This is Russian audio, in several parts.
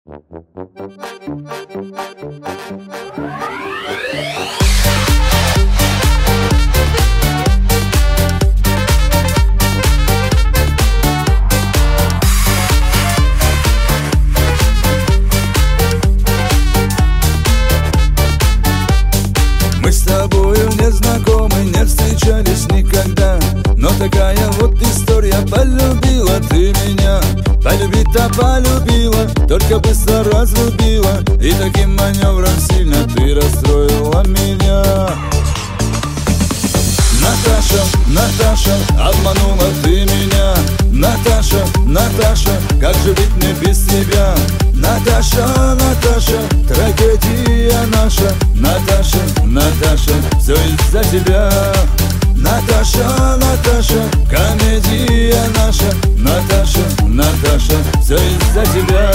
Мы с тобою не знакомы, не встречались никогда, но такая вот история. Полюбила ты меня, полюбить-то полюбила, только быстро разлюбила, и таким маневром сильно ты расстроила меня. Наташа, Наташа, обманула ты меня. Наташа, Наташа, как же быть мне без тебя? Наташа, Наташа, трагедия наша. Наташа, Наташа, все из-за тебя. Наташа, Наташа, комедия наша. Наташа, Наташа, все из-за тебя.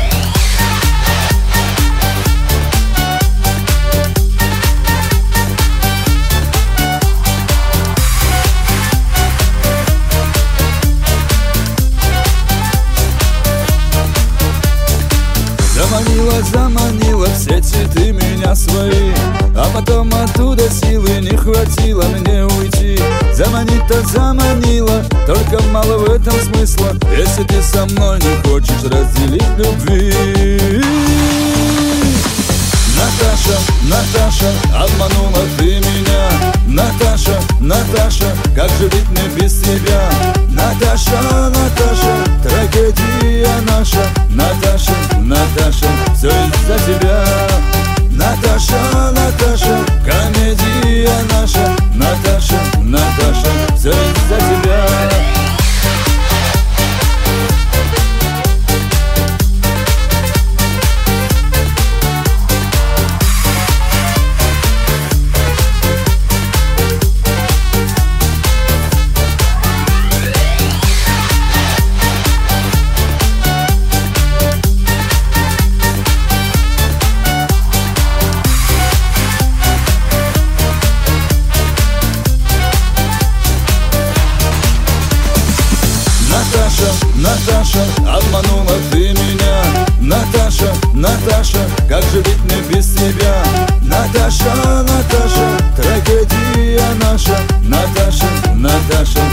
Заманила, заманила в сети ты меня свои, а потом оттуда силы не хватило мне уйти. Заманить-то заманила, только мало в этом смысла, если ты со мной не хочешь разделить любви. Наташа, Наташа, обманула ты меня. Наташа, Наташа, как же быть мне без тебя? Наташа, Наташа, трагедия наша. Наташа, Наташа, все из-за тебя. Наташа, Наташа, комедия наша. Наташа, Наташа, все из-за тебя. Наташа, обманула ты меня. Наташа, Наташа, как же быть мне без тебя? Наташа, Наташа, трагедия наша. Наташа, Наташа,